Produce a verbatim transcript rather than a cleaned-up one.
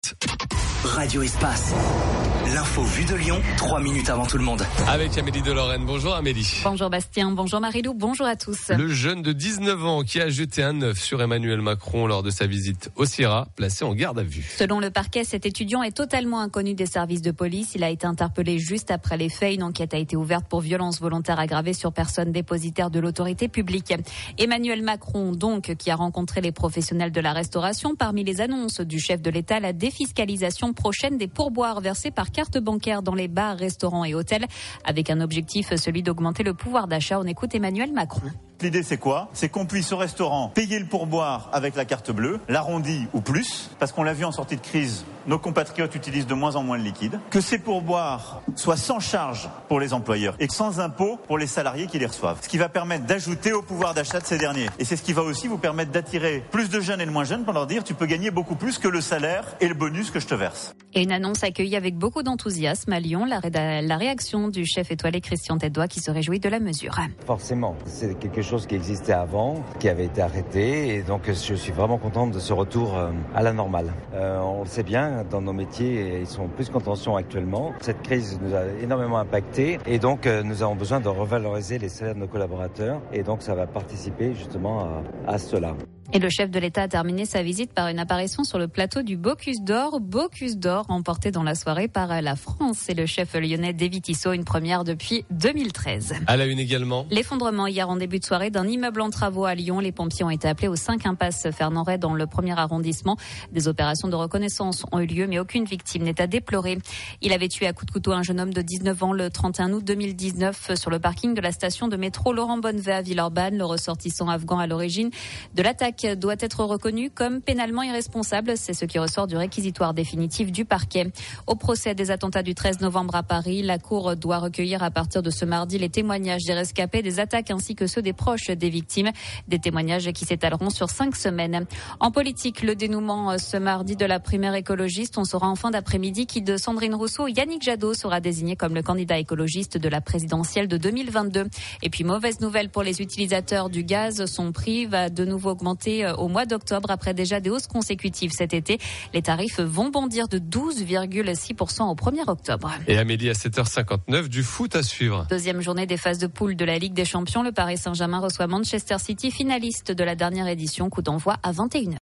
Radio Espace. L'info vue de Lyon, trois minutes avant tout le monde. Avec Amélie de Lorraine. Bonjour Amélie. Bonjour Bastien, bonjour Marilou, bonjour à tous. Le jeune de dix-neuf ans qui a jeté un œuf sur Emmanuel Macron lors de sa visite au CIRA, placé en garde à vue. Selon le parquet, cet étudiant est totalement inconnu des services de police. Il a été interpellé juste après les faits. Une enquête a été ouverte pour violence volontaire aggravée sur personne dépositaire de l'autorité publique. Emmanuel Macron, donc, qui a rencontré les professionnels de la restauration. Parmi les annonces du chef de l'État, la défiscalisation prochaine des pourboires versés par carte bancaire dans les bars, restaurants et hôtels, avec un objectif, celui d'augmenter le pouvoir d'achat. On écoute Emmanuel Macron. L'idée, c'est quoi? C'est qu'on puisse au restaurant payer le pourboire avec la carte bleue, l'arrondi ou plus, parce qu'on l'a vu en sortie de crise, nos compatriotes utilisent de moins en moins de liquide. Que ces pourboires soient sans charge pour les employeurs et sans impôt pour les salariés qui les reçoivent. Ce qui va permettre d'ajouter au pouvoir d'achat de ces derniers. Et c'est ce qui va aussi vous permettre d'attirer plus de jeunes et de moins jeunes pour leur dire tu peux gagner beaucoup plus que le salaire et le bonus que je te verse. Et une annonce accueillie avec beaucoup d'enthousiasme à Lyon. La, ré- la réaction du chef étoilé Christian Tête-Doigt qui se réjouit de la mesure. Forcément, c'est quelque chose qui existait avant, qui avait été arrêté, et donc je suis vraiment contente de ce retour à la normale. Euh, on le sait bien, dans nos métiers, ils sont plus qu'en tension actuellement. Cette crise nous a énormément impacté, et donc nous avons besoin de revaloriser les salaires de nos collaborateurs, et donc ça va participer justement à, à cela. Et le chef de l'État a terminé sa visite par une apparition sur le plateau du Bocuse d'Or. Bocuse d'Or remporté dans la soirée par la France et le chef lyonnais David Tissot, une première depuis deux mille treize. À la une également. L'effondrement hier en début de soirée d'un immeuble en travaux à Lyon. Les pompiers ont été appelés au cinq impasse Fernand Rey dans le premier arrondissement. Des opérations de reconnaissance ont eu lieu, mais aucune victime n'est à déplorer. Il avait tué à coups de couteau un jeune homme de dix-neuf ans le trente et un août deux mille dix-neuf sur le parking de la station de métro Laurent Bonnevet à Villeurbanne. Le ressortissant afghan à l'origine de l'attaque doit être reconnu comme pénalement irresponsable. C'est ce qui ressort du réquisitoire définitif du parquet. Au procès des attentats du treize novembre à Paris, la Cour doit recueillir à partir de ce mardi les témoignages des rescapés des attaques ainsi que ceux des proches des victimes. Des témoignages qui s'étaleront sur cinq semaines. En politique, le dénouement ce mardi de la primaire écologiste. On saura en fin d'après-midi qui de Sandrine Rousseau, Yannick Jadot sera désigné comme le candidat écologiste de la présidentielle de deux mille vingt-deux. Et puis, mauvaise nouvelle pour les utilisateurs du gaz. Son prix va de nouveau augmenter au mois d'octobre après déjà des hausses consécutives cet été. Les tarifs vont bondir de douze virgule six pour cent au premier octobre. Et Amélie, à sept heures cinquante-neuf, du foot à suivre. Deuxième journée des phases de poule de la Ligue des Champions. Le Paris Saint-Germain reçoit Manchester City, finaliste de la dernière édition. Coup d'envoi à vingt et une heures.